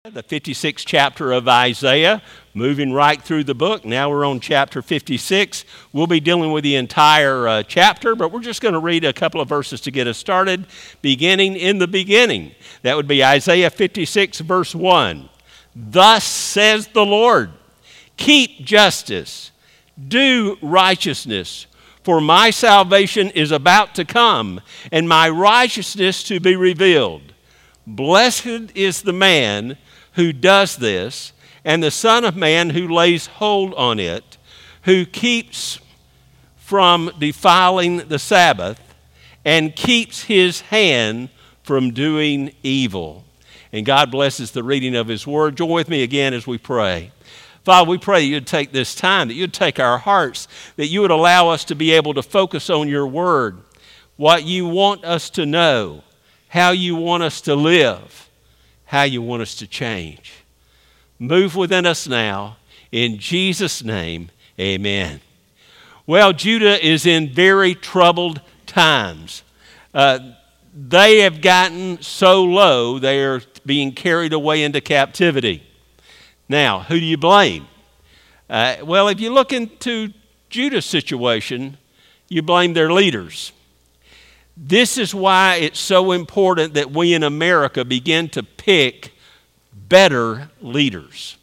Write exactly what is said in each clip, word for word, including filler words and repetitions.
The fifty-sixth chapter of Isaiah, moving right through the book. Now we're on chapter fifty-six. We'll be dealing with the entire uh, chapter, but we're just going to read a couple of verses to get us started, beginning in the beginning. That would be Isaiah fifty-six, verse one. Thus says the Lord, keep justice, do righteousness, for my salvation is about to come, and my righteousness to be revealed. Blessed is the man who does this, and the Son of Man who lays hold on it, who keeps from defiling the Sabbath, and keeps his hand from doing evil. And God blesses the reading of his word. Join with me again as we pray. Father, we pray that you'd take this time, that you'd take our hearts, that you would allow us to be able to focus on your word, what you want us to know, how you want us to live, how you want us to change. Move within us now. In Jesus' name, amen. Well, Judah is in very troubled times. Uh, they have gotten so low, they are being carried away into captivity. Now, who do you blame? Uh, well, if you look into Judah's situation, you blame their leaders. This is why it's so important that we in America begin to pick better leaders.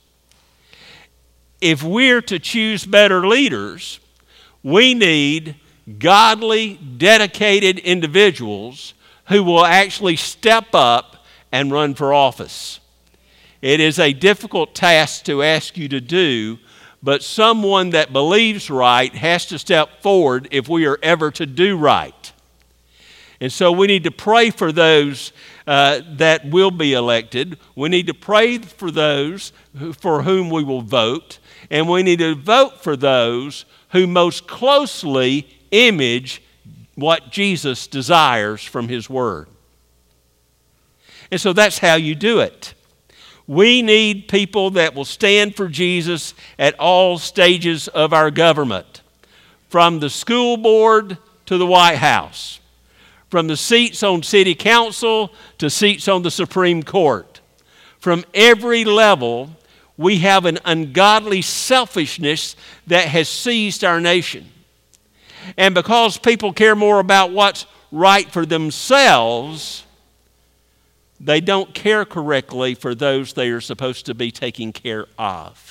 If we're to choose better leaders, we need godly, dedicated individuals who will actually step up and run for office. It is a difficult task to ask you to do, but someone that believes right has to step forward if we are ever to do right. And so we need to pray for those uh, that will be elected. We need to pray for those who, for whom we will vote. And we need to vote for those who most closely image what Jesus desires from his word. And so that's how you do it. We need people that will stand for Jesus at all stages of our government, from the school board to the White House, from the seats on city council to seats on the Supreme Court. From every level, we have an ungodly selfishness that has seized our nation. And because people care more about what's right for themselves, they don't care correctly for those they are supposed to be taking care of.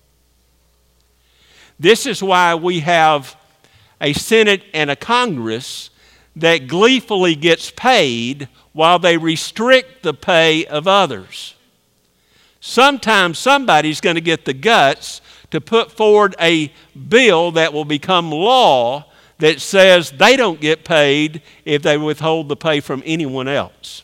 This is why we have a Senate and a Congress that gleefully gets paid while they restrict the pay of others. Sometimes somebody's going to get the guts to put forward a bill that will become law that says they don't get paid if they withhold the pay from anyone else.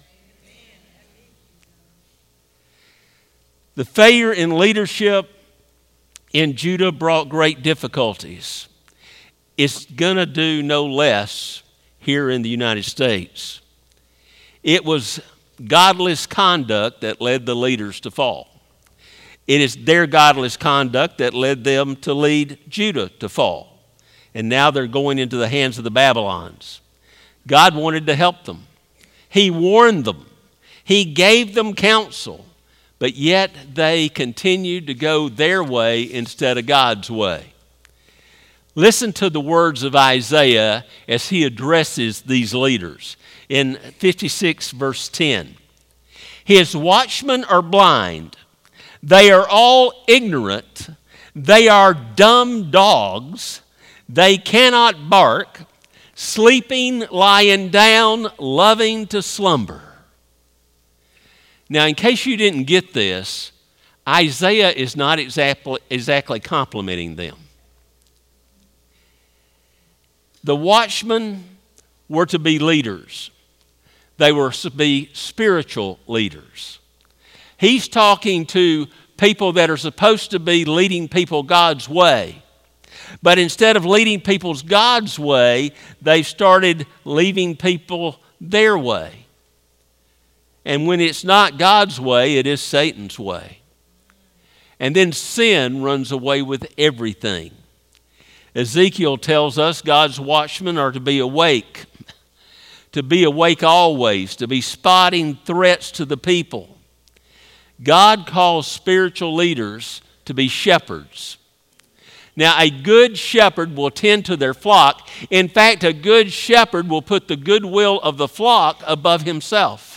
The failure in leadership in Judah brought great difficulties. It's going to do no less here in the United States. It was godless conduct that led the leaders to fall. It is their godless conduct that led them to lead Judah to fall. And now they're going into the hands of the Babylons. God wanted to help them. He warned them. He gave them counsel. But yet they continued to go their way instead of God's way. Listen to the words of Isaiah as he addresses these leaders. In fifty-six, verse ten, his watchmen are blind. They are all ignorant. They are dumb dogs. They cannot bark, sleeping, lying down, loving to slumber. Now, in case you didn't get this, Isaiah is not exactly, exactly complimenting them. The watchmen were to be leaders. They were to be spiritual leaders. He's talking to people that are supposed to be leading people God's way. But instead of leading people God's way, they started leading people their way. And when it's not God's way, it is Satan's way. And then sin runs away with everything. Ezekiel tells us God's watchmen are to be awake, to be awake always, to be spotting threats to the people. God calls spiritual leaders to be shepherds. Now, a good shepherd will tend to their flock. In fact, a good shepherd will put the goodwill of the flock above himself.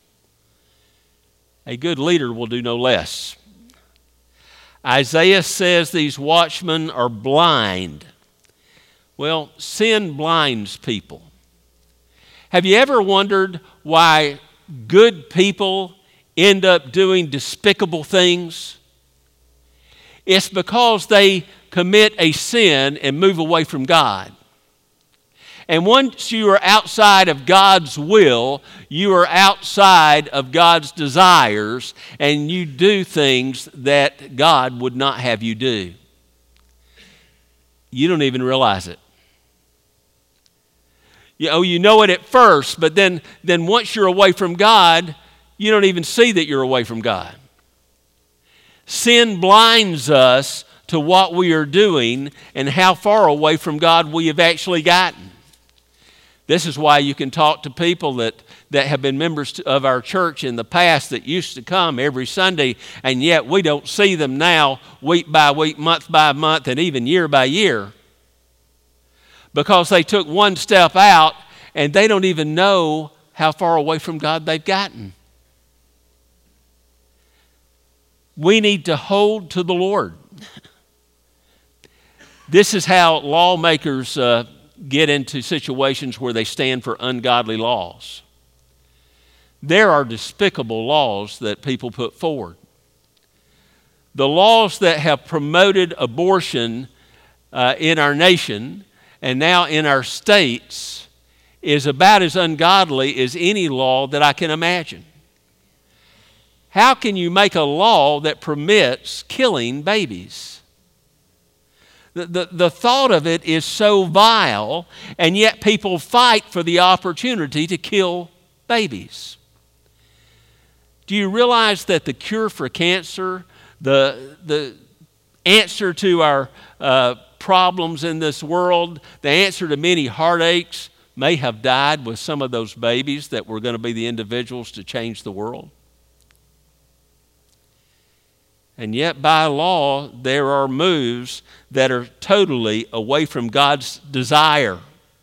A good leader will do no less. Isaiah says these watchmen are blind. Well, sin blinds people. Have you ever wondered why good people end up doing despicable things? It's because they commit a sin and move away from God. And once you are outside of God's will, you are outside of God's desires, and you do things that God would not have you do. You don't even realize it. You know, you know it at first, but then, then once you're away from God, you don't even see that you're away from God. Sin blinds us to what we are doing and how far away from God we have actually gotten. This is why you can talk to people that, that have been members of our church in the past that used to come every Sunday, and yet we don't see them now week by week, month by month, and even year by year, because they took one step out and they don't even know how far away from God they've gotten. We need to hold to the Lord. This is how lawmakers uh, get into situations where they stand for ungodly laws. There are despicable laws that people put forward. The laws that have promoted abortion uh, in our nation and now in our states is about as ungodly as any law that I can imagine. How can you make a law that permits killing babies? The, the, the thought of it is so vile, and yet people fight for the opportunity to kill babies. Do you realize that the cure for cancer, the, the answer to our uh, problems in this world, the answer to many heartaches, may have died with some of those babies that were going to be the individuals to change the world? And yet by law, there are moves that are totally away from God's desire.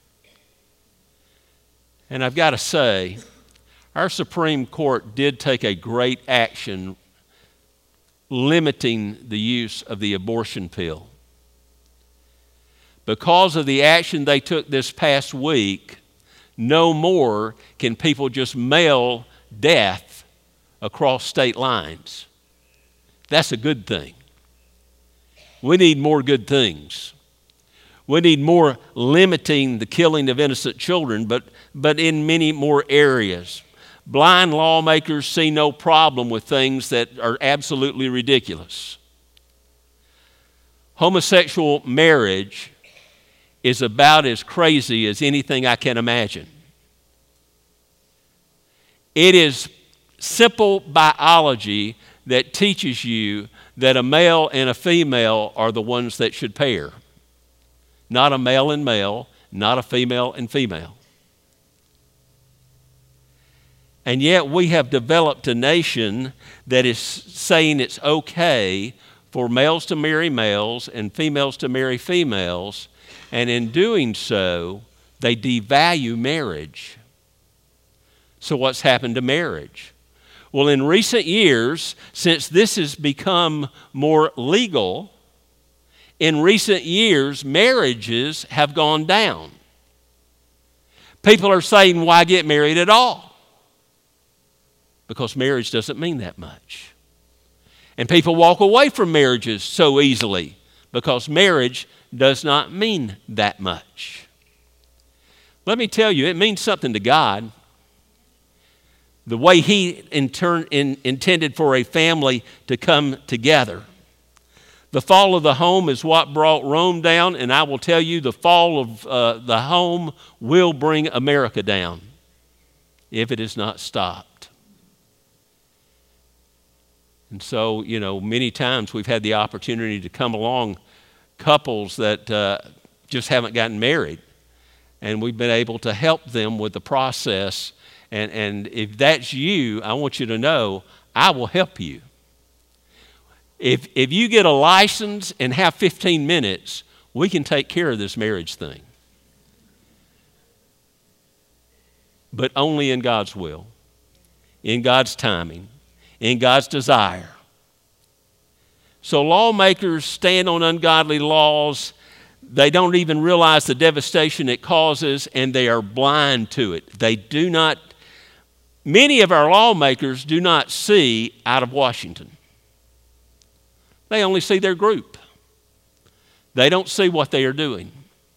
And I've got to say, our Supreme Court did take a great action limiting the use of the abortion pill. Because of the action they took this past week, no more can people just mail death across state lines. That's a good thing. We need more good things. We need more limiting the killing of innocent children, but, but in many more areas. Blind lawmakers see no problem with things that are absolutely ridiculous. Homosexual marriage is about as crazy as anything I can imagine. It is simple biology that teaches you that a male and a female are the ones that should pair. Not a male and male, not a female and female. And yet we have developed a nation that is saying it's okay for males to marry males and females to marry females, and in doing so, they devalue marriage. So what's happened to marriage? Well, in recent years, since this has become more legal, in recent years, marriages have gone down. People are saying, why get married at all? Because marriage doesn't mean that much. And people walk away from marriages so easily because marriage does not mean that much. Let me tell you, it means something to God. The way He in turn, in, intended for a family to come together. The fall of the home is what brought Rome down, and I will tell you the fall of uh, the home will bring America down if it is not stopped. And so, you know, many times we've had the opportunity to come along couples that uh, just haven't gotten married, and we've been able to help them with the process. And, and if that's you, I want you to know I will help you. If, if you get a license and have fifteen minutes, we can take care of this marriage thing. But only in God's will, in God's timing, in God's desire. So lawmakers stand on ungodly laws. They don't even realize the devastation it causes, and they are blind to it. They do not, many of our lawmakers do not see out of Washington. They only see their group. They don't see what they are doing.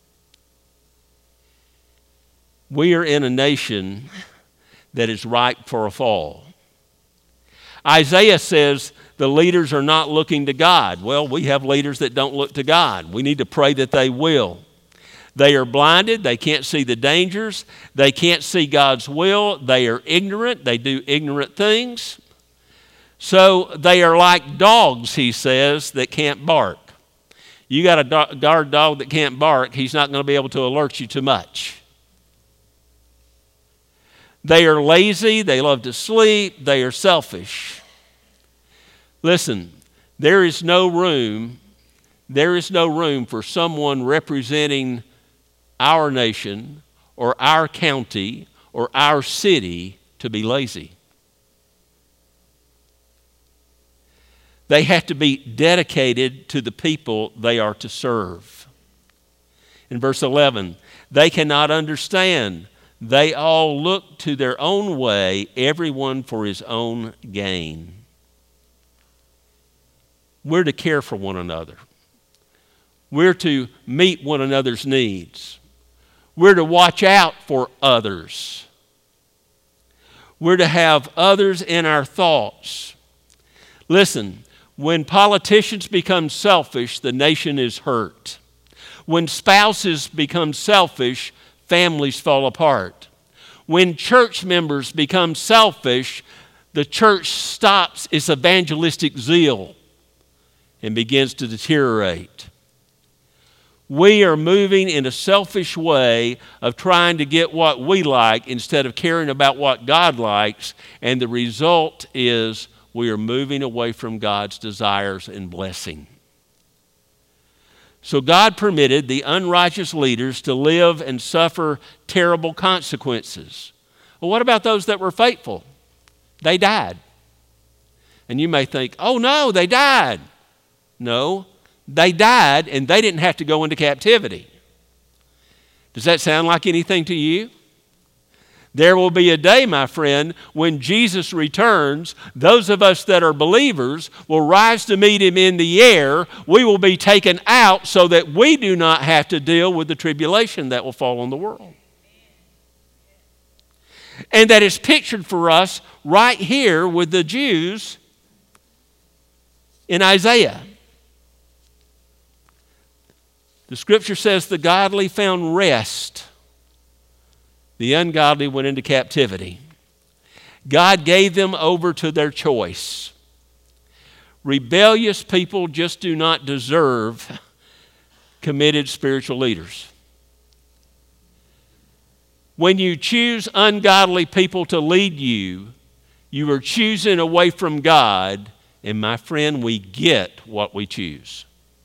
We are in a nation that is ripe for a fall. Isaiah says the leaders are not looking to God. Well, we have leaders that don't look to God. We need to pray that they will. They are blinded. They can't see the dangers. They can't see God's will. They are ignorant. They do ignorant things. So they are like dogs, he says, that can't bark. You got a do- guard dog that can't bark, he's not going to be able to alert you to much. They are lazy, they love to sleep, they are selfish. Listen, there is no room, there is no room for someone representing our nation or our county or our city to be lazy. They have to be dedicated to the people they are to serve. In verse eleven, they cannot understand. They all look to their own way, everyone for his own gain. We're to care for one another. We're to meet one another's needs. We're to watch out for others. We're to have others in our thoughts. Listen, when politicians become selfish, the nation is hurt. When spouses become selfish, families fall apart. When church members become selfish, the church stops its evangelistic zeal and begins to deteriorate. We are moving in a selfish way of trying to get what we like instead of caring about what God likes, and the result is we are moving away from God's desires and blessing. So God permitted the unrighteous leaders to live and suffer terrible consequences. Well, what about those that were faithful? They died. And you may think, oh no, they died. No, they died and they didn't have to go into captivity. Does that sound like anything to you? There will be a day, my friend, when Jesus returns. Those of us that are believers will rise to meet him in the air. We will be taken out so that we do not have to deal with the tribulation that will fall on the world. And that is pictured for us right here with the Jews in Isaiah. The scripture says the godly found rest. The ungodly went into captivity. God gave them over to their choice. Rebellious people just do not deserve committed spiritual leaders. When you choose ungodly people to lead you, you are choosing away from God, and my friend, we get what we choose.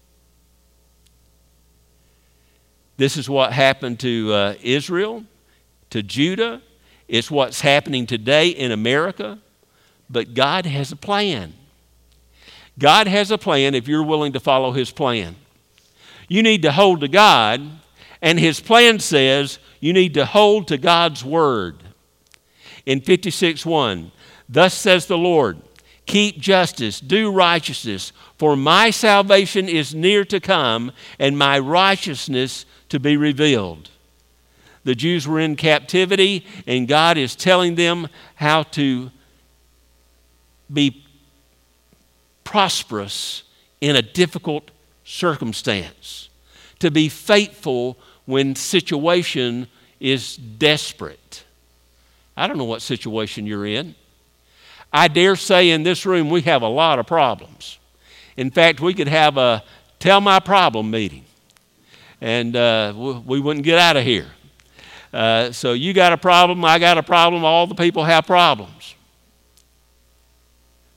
This is what happened to uh, Israel, to Judah. It's what's happening today in America. But God has a plan. God has a plan if you're willing to follow his plan. You need to hold to God, and his plan says you need to hold to God's word. In fifty-six one, thus says the Lord, keep justice, do righteousness, for my salvation is near to come, and my righteousness to be revealed. The Jews were in captivity, and God is telling them how to be prosperous in a difficult circumstance, to be faithful when situation is desperate. I don't know what situation you're in. I dare say in this room we have a lot of problems. In fact, we could have a tell my problem meeting, and uh, we wouldn't get out of here. Uh, so you got a problem, I got a problem, all the people have problems.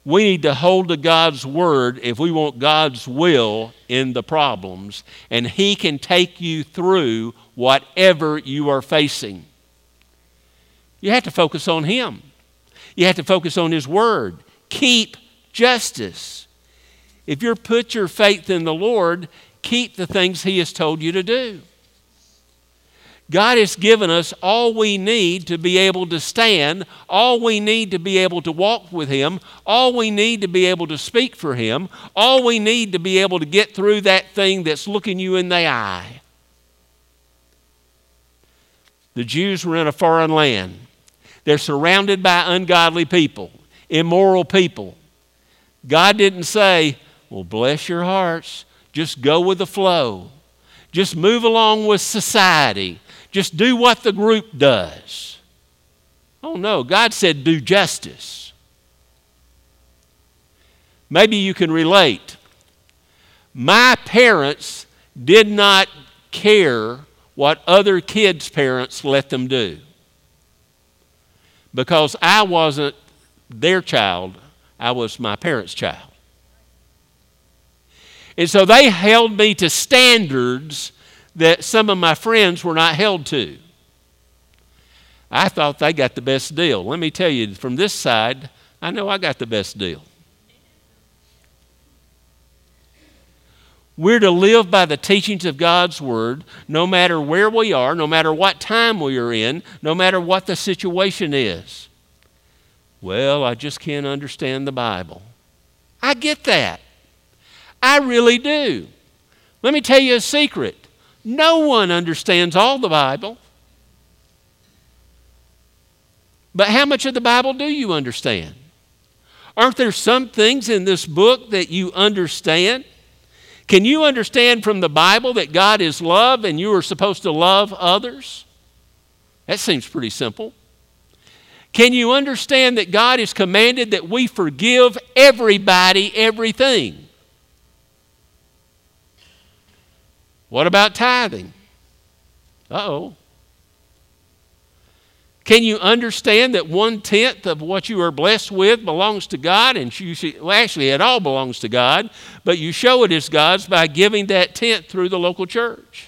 We need to hold to God's word if we want God's will in the problems, and He can take you through whatever you are facing. You have to focus on Him. You have to focus on His word. Keep justice. If you put your faith in the Lord, keep the things He has told you to do. God has given us all we need to be able to stand, all we need to be able to walk with Him, all we need to be able to speak for Him, all we need to be able to get through that thing that's looking you in the eye. The Jews were in a foreign land. They're surrounded by ungodly people, immoral people. God didn't say, well, bless your hearts, just go with the flow. Just move along with society. Just do what the group does. Oh no, God said do justice. Maybe you can relate. My parents did not care what other kids' parents let them do, because I wasn't their child, I was my parents' child. And so they held me to standards that some of my friends were not held to. I thought they got the best deal. Let me tell you, from this side, I know I got the best deal. We're to live by the teachings of God's word, no matter where we are, no matter what time we are in, no matter what the situation is. Well, I just can't understand the Bible. I get that. I really do. Let me tell you a secret. No one understands all the Bible. But how much of the Bible do you understand? Aren't there some things in this book that you understand? Can you understand from the Bible that God is love and you are supposed to love others? That seems pretty simple. Can you understand that God has commanded that we forgive everybody everything? What about tithing? Uh-oh. Can you understand that one-tenth of what you are blessed with belongs to God? And you should, well, actually, it all belongs to God, but you show it is God's by giving that tenth through the local church.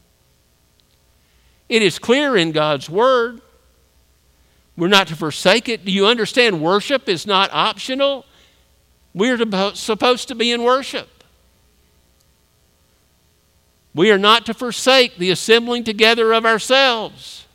It is clear in God's word. We're not to forsake it. Do you understand worship is not optional? We're to, supposed to be in worship. We are not to forsake the assembling together of ourselves.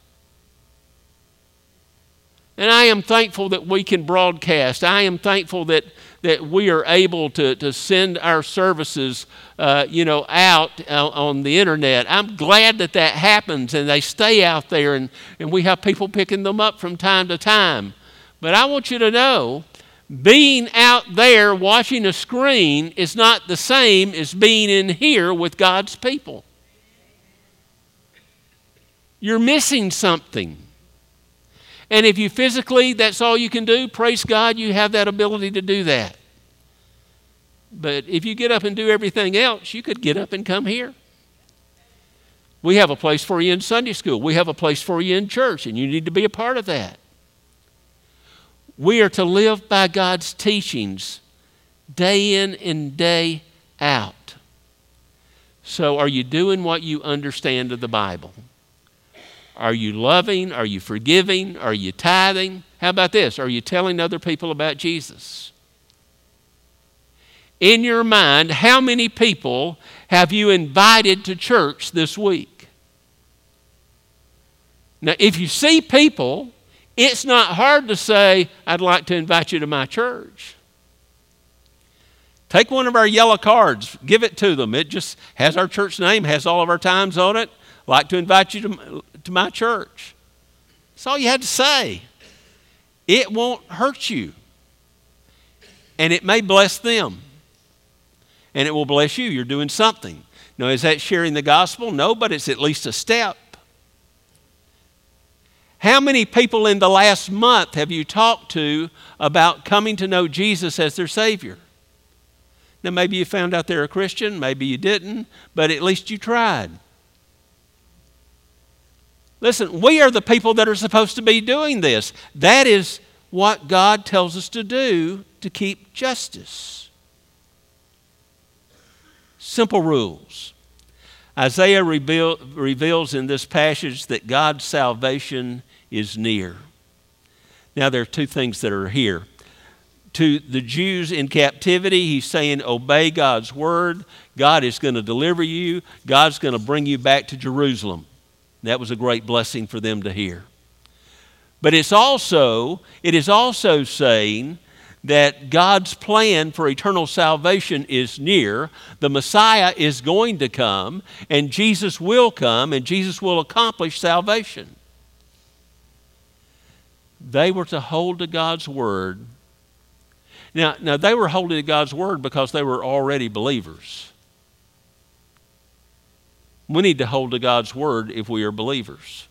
And I am thankful that we can broadcast. I am thankful that, that we are able to, to send our services uh, you know, out uh, on the internet. I'm glad that that happens and they stay out there and, and we have people picking them up from time to time. But I want you to know, being out there watching a screen is not the same as being in here with God's people. You're missing something. And if you physically, that's all you can do, praise God, you have that ability to do that. But if you get up and do everything else, you could get up and come here. We have a place for you in Sunday school. We have a place for you in church, and you need to be a part of that. We are to live by God's teachings day in and day out. So are you doing what you understand of the Bible? Are you loving? Are you forgiving? Are you tithing? How about this? Are you telling other people about Jesus? In your mind, how many people have you invited to church this week? Now, if you see people, it's not hard to say, I'd like to invite you to my church. Take one of our yellow cards, give it to them. It just has our church name, has all of our times on it. I'd like to invite you to, to my church. That's all you had to say. It won't hurt you. And it may bless them. And it will bless you. You're doing something. Now, is that sharing the gospel? No, but it's at least a step. How many people in the last month have you talked to about coming to know Jesus as their Savior? Now, maybe you found out they're a Christian, maybe you didn't, but at least you tried. Listen, we are the people that are supposed to be doing this. That is what God tells us to do to keep justice. Simple rules. Isaiah reveal, reveals in this passage that God's salvation is near. Now there are two things that are here. To the Jews in captivity, he's saying, obey God's word. God is going to deliver you. God's going to bring you back to Jerusalem. That was a great blessing for them to hear. But it's also, it is also saying that God's plan for eternal salvation is near. The Messiah is going to come, and Jesus will come, and Jesus will accomplish salvation. They were to hold to God's word. Now, now they were holding to God's word because they were already believers. We need to hold to God's word if we are believers.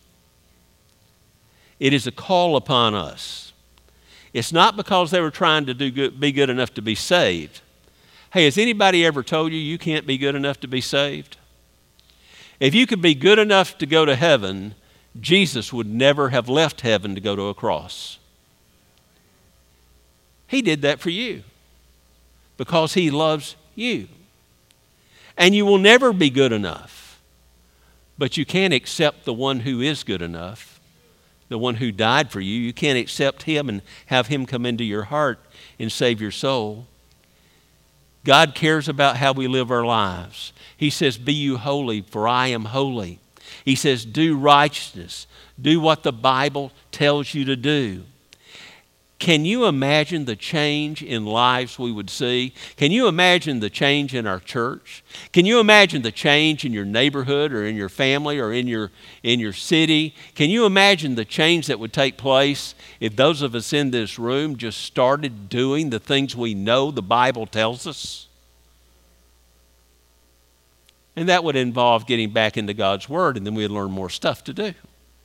It is a call upon us. It's not because they were trying to do good, be good enough to be saved. Hey, has anybody ever told you you can't be good enough to be saved? If you could be good enough to go to heaven, Jesus would never have left heaven to go to a cross. He did that for you because he loves you. And you will never be good enough, but you can accept the one who is good enough, the one who died for you. You can't accept him and have him come into your heart and save your soul. God cares about how we live our lives. He says, be you holy, for I am holy. He says, do righteousness. Do what the Bible tells you to do. Can you imagine the change in lives we would see? Can you imagine the change in our church? Can you imagine the change in your neighborhood or in your family or in your, in your city? Can you imagine the change that would take place if those of us in this room just started doing the things we know the Bible tells us? And that would involve getting back into God's Word, and then we'd learn more stuff to do.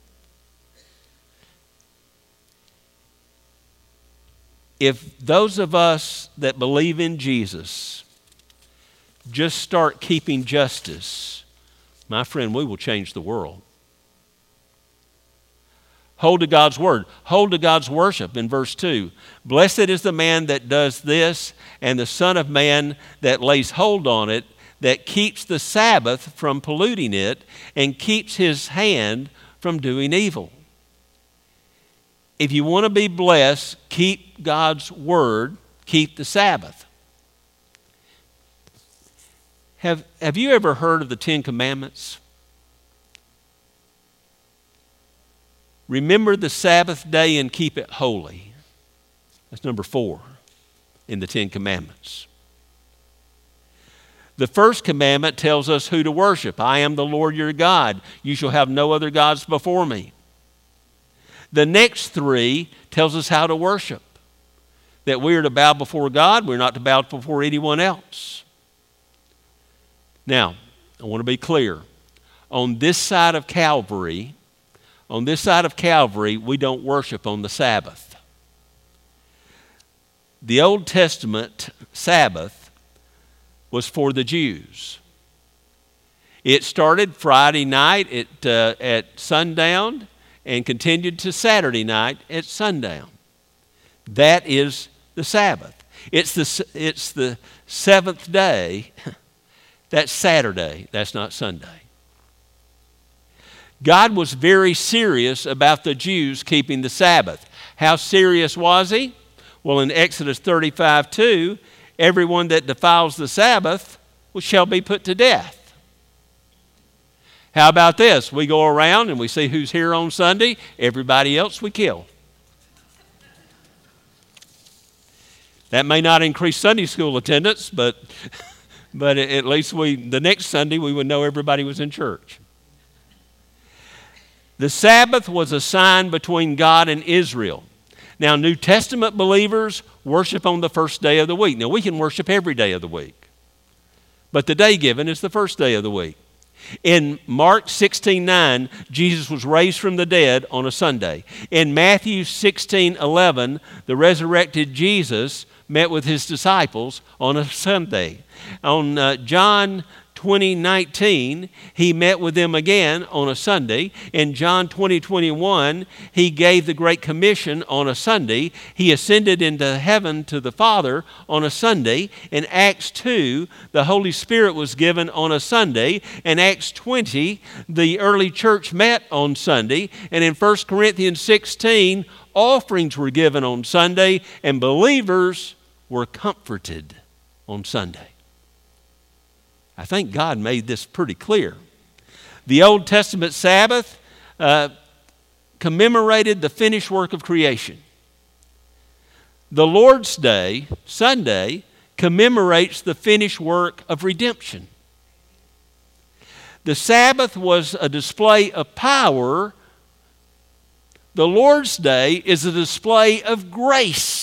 If those of us that believe in Jesus just start keeping justice, my friend, we will change the world. Hold to God's word. Hold to God's worship in verse two. Blessed is the man that does this, and the Son of Man that lays hold on it, that keeps the Sabbath from polluting it, and keeps his hand from doing evil. If you want to be blessed, keep God's word, keep the Sabbath. Have, have you ever heard of the Ten Commandments? Remember the Sabbath day and keep it holy. That's number four in the Ten Commandments. The first commandment tells us who to worship. I am the Lord your God. You shall have no other gods before me. The next three tells us how to worship. That we are to bow before God. We're not to bow before anyone else. Now, I want to be clear. On this side of Calvary, on this side of Calvary, we don't worship on the Sabbath. The Old Testament Sabbath was for the Jews. It started Friday night at, uh, at sundown and continued to Saturday night at sundown. That is the Sabbath. It's the, it's the seventh day. That's Saturday. That's not Sunday. God was very serious about the Jews keeping the Sabbath. How serious was he? Well, in Exodus thirty-five two, everyone that defiles the Sabbath shall be put to death. How about this? We go around and we see who's here on Sunday. Everybody else we kill. That may not increase Sunday school attendance, but, but at least we the next Sunday we would know everybody was in church. The Sabbath was a sign between God and Israel. Now, New Testament believers worship on the first day of the week. Now, we can worship every day of the week, but the day given is the first day of the week. In Mark sixteen nine, Jesus was raised from the dead on a Sunday. In Matthew sixteen eleven, the resurrected Jesus met with his disciples on a Sunday. On uh, John twenty nineteen, he met with them again on a Sunday. In John twenty twenty-one, he gave the Great Commission on a Sunday. He ascended into heaven to the Father on a Sunday. In Acts two, the Holy Spirit was given on a Sunday. In Acts twenty, the early church met on Sunday. And in First Corinthians sixteen, offerings were given on Sunday, and believers were comforted on Sunday. I think God made this pretty clear. The Old Testament Sabbath uh, commemorated the finished work of creation. The Lord's Day, Sunday, commemorates the finished work of redemption. The Sabbath was a display of power. The Lord's Day is a display of grace.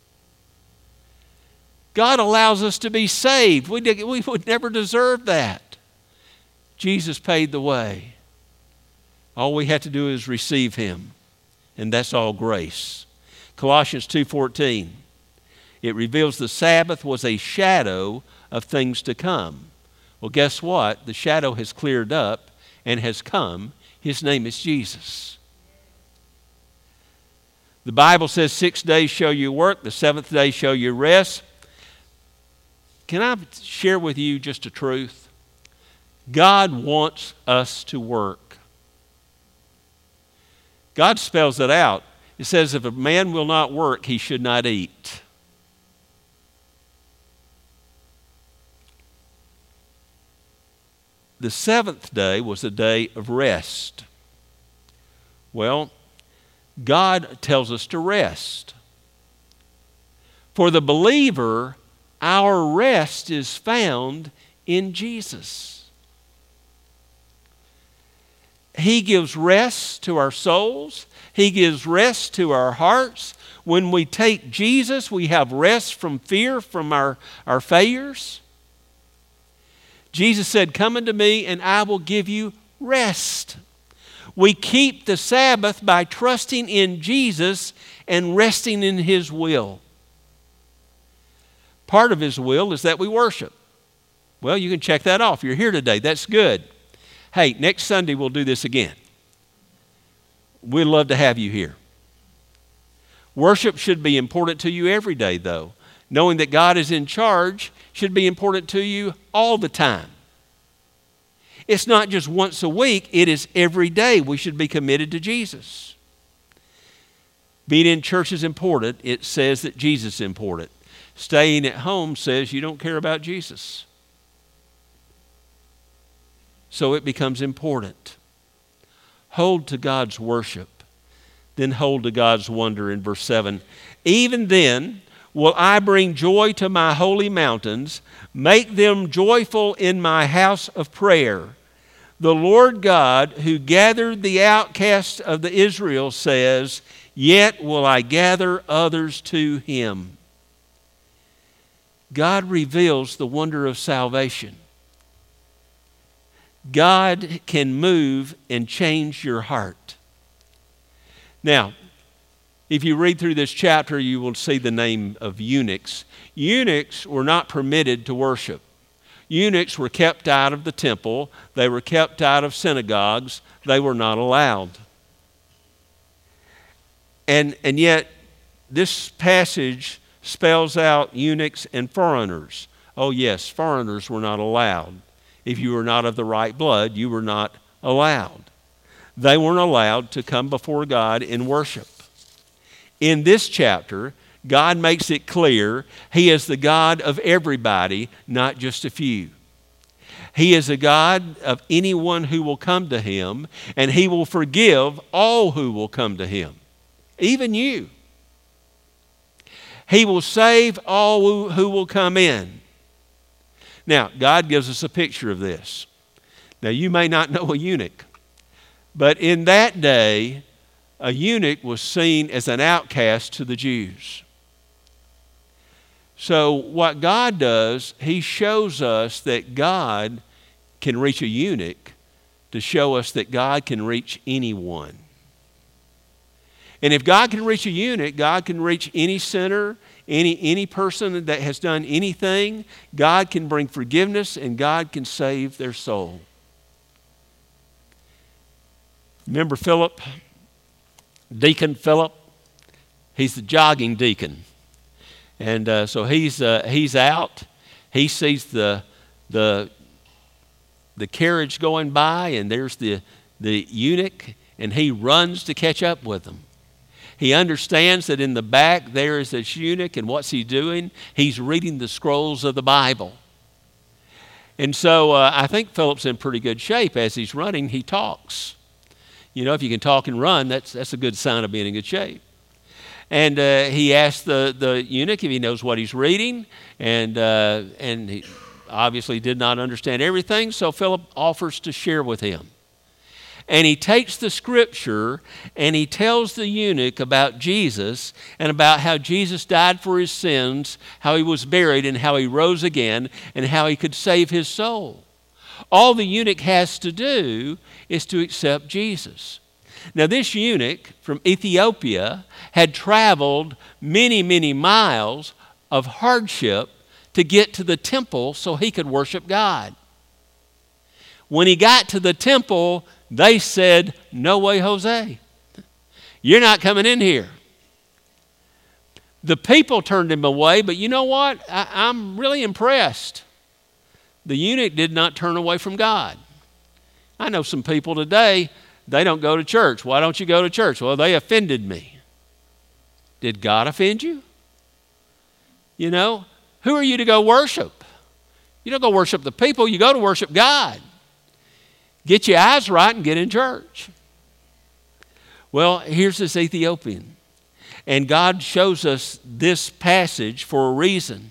God allows us to be saved. We, we would never deserve that. Jesus paid the way. All we have to do is receive Him, and that's all grace. Colossians two fourteen, it reveals the Sabbath was a shadow of things to come. Well, guess what? The shadow has cleared up and has come. His name is Jesus. The Bible says six days shall you work, the seventh day shall you rest. Can I share with you just a truth? God wants us to work. God spells it out. It says if a man will not work, he should not eat. The seventh day was a day of rest. Well, God tells us to rest. For the believer, our rest is found in Jesus. He gives rest to our souls. He gives rest to our hearts. When we take Jesus, we have rest from fear, from our, our failures. Jesus said, "Come unto me and I will give you rest." We keep the Sabbath by trusting in Jesus and resting in His will. Part of His will is that we worship. Well, you can check that off. You're here today. That's good. Hey, next Sunday we'll do this again. We'd love to have you here. Worship should be important to you every day, though. Knowing that God is in charge should be important to you all the time. It's not just once a week. It is every day we should be committed to Jesus. Being in church is important. It says that Jesus is important. Staying at home says you don't care about Jesus. So it becomes important. Hold to God's worship. Then hold to God's wonder in verse seven. Even then will I bring joy to my holy mountains, make them joyful in my house of prayer. The Lord God who gathered the outcasts of the Israel says, yet will I gather others to Him. God reveals the wonder of salvation. God can move and change your heart. Now, if you read through this chapter, you will see the name of eunuchs. Eunuchs were not permitted to worship. Eunuchs were kept out of the temple. They were kept out of synagogues. They were not allowed. And, and yet, this passage spells out eunuchs and foreigners. Oh yes, foreigners were not allowed. If you were not of the right blood, you were not allowed. They weren't allowed to come before God in worship. In this chapter, God makes it clear He is the God of everybody, not just a few. He is a God of anyone who will come to Him, and He will forgive all who will come to Him, even you. He will save all who will come in. Now, God gives us a picture of this. Now, you may not know a eunuch, but in that day, a eunuch was seen as an outcast to the Jews. So what God does, He shows us that God can reach a eunuch to show us that God can reach anyone. And if God can reach a eunuch, God can reach any sinner, any, any person that has done anything. God can bring forgiveness and God can save their soul. Remember Philip? Deacon Philip? He's the jogging deacon. And uh, so he's, uh, he's out. He sees the, the, the carriage going by, and there's the, the eunuch, and he runs to catch up with them. He understands that in the back there is this eunuch, and what's he doing? He's reading the scrolls of the Bible. And so uh, I think Philip's in pretty good shape. As he's running, he talks. You know, if you can talk and run, that's, that's a good sign of being in good shape. And uh, he asked the, the eunuch if he knows what he's reading, and, uh, and he obviously did not understand everything, so Philip offers to share with him. And he takes the scripture and he tells the eunuch about Jesus and about how Jesus died for his sins, how he was buried and how he rose again and how he could save his soul. All the eunuch has to do is to accept Jesus. Now this eunuch from Ethiopia had traveled many, many miles of hardship to get to the temple so he could worship God. When he got to the temple, they said, "No way, Jose. You're not coming in here." The people turned him away, but you know what? I, I'm really impressed. The eunuch did not turn away from God. I know some people today, they don't go to church. Why don't you go to church? Well, they offended me. Did God offend you? You know, who are you to go worship? You don't go worship the people, you go to worship God. Get your eyes right and get in church. Well, here's this Ethiopian. And God shows us this passage for a reason.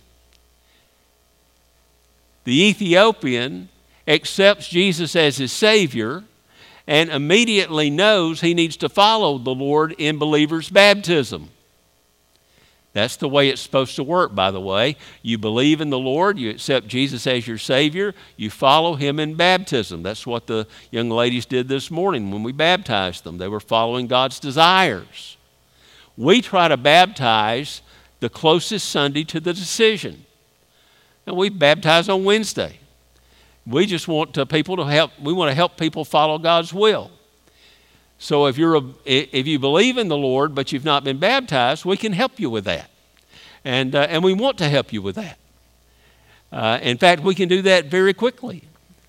The Ethiopian accepts Jesus as his Savior and immediately knows he needs to follow the Lord in believer's baptism. That's the way it's supposed to work, by the way. You believe in the Lord, you accept Jesus as your Savior, you follow him in baptism. That's what the young ladies did this morning when we baptized them. They were following God's desires. We try to baptize the closest Sunday to the decision. And we baptize on Wednesday. We just want to people to help, we want to help people follow God's will. So if you're a, if you believe in the Lord but you've not been baptized, we can help you with that. And, uh, and we want to help you with that. Uh, in fact, we can do that very quickly.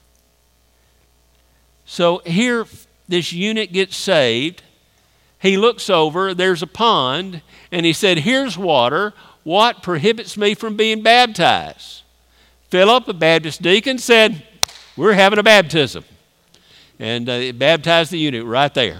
So here, this eunuch gets saved. He looks over, there's a pond, and he said, "Here's water. What prohibits me from being baptized?" Philip, a Baptist deacon, said, "We're having a baptism." And uh, baptized the eunuch right there.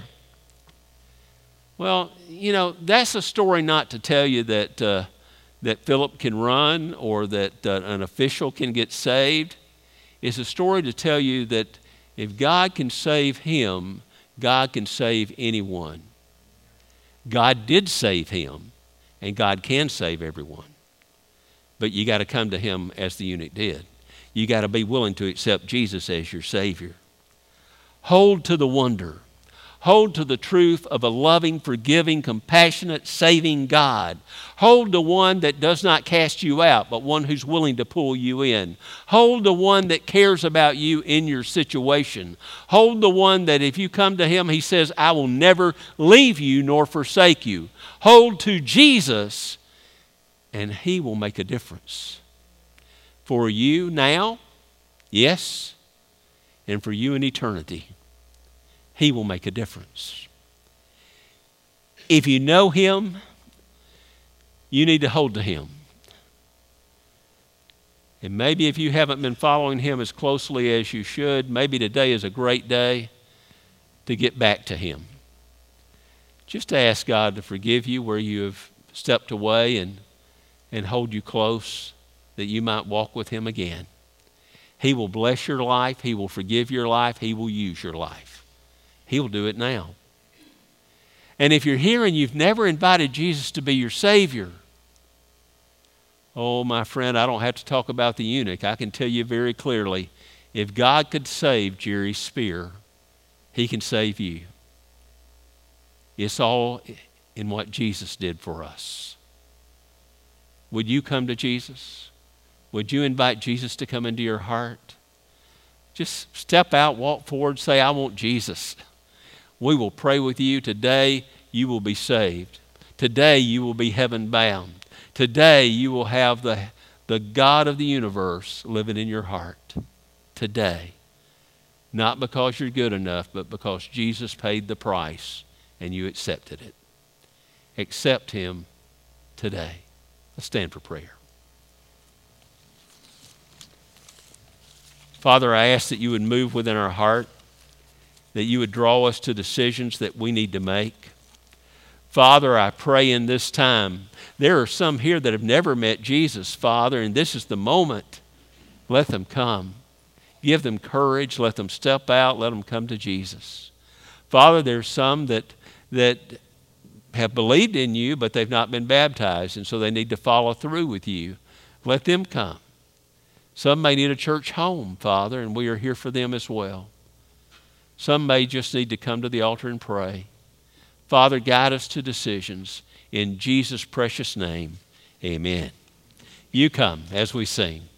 Well, you know, that's a story not to tell you that, uh, that Philip can run or that uh, an official can get saved. It's a story to tell you that if God can save him, God can save anyone. God did save him, and God can save everyone. But you got to come to him as the eunuch did. You got to be willing to accept Jesus as your Savior. Hold to the wonder. Hold to the truth of a loving, forgiving, compassionate, saving God. Hold to one that does not cast you out, but one who's willing to pull you in. Hold to one that cares about you in your situation. Hold the one that if you come to him, he says, "I will never leave you nor forsake you." Hold to Jesus, and he will make a difference. For you now, yes, and for you in eternity. He will make a difference. If you know him, you need to hold to him. And maybe if you haven't been following him as closely as you should, maybe today is a great day to get back to him. Just to ask God to forgive you where you have stepped away and, and hold you close, that you might walk with him again. He will bless your life. He will forgive your life. He will use your life. He will do it now. And if you're here and you've never invited Jesus to be your Savior, oh, my friend, I don't have to talk about the eunuch. I can tell you very clearly, if God could save Jerry Spear, he can save you. It's all, in what Jesus did for us. Would you come to Jesus? Would you invite Jesus to come into your heart? Just step out, walk forward, say, I want Jesus. We will pray with you. Today, you will be saved. Today, you will be heaven bound. Today, you will have the, the God of the universe living in your heart. Today. Not because you're good enough, but because Jesus paid the price and you accepted it. Accept him today. Let's stand for prayer. Father, I ask that you would move within our heart, that you would draw us to decisions that we need to make. Father, I pray in this time, there are some here that have never met Jesus, Father, and this is the moment. Let them come. Give them courage. Let them step out. Let them come to Jesus. Father, there's some that that have believed in you, but they've not been baptized, and so they need to follow through with you. Let them come. Some may need a church home, Father, and we are here for them as well. Some may just need to come to the altar and pray. Father, guide us to decisions. In Jesus' precious name, amen. You come as we sing.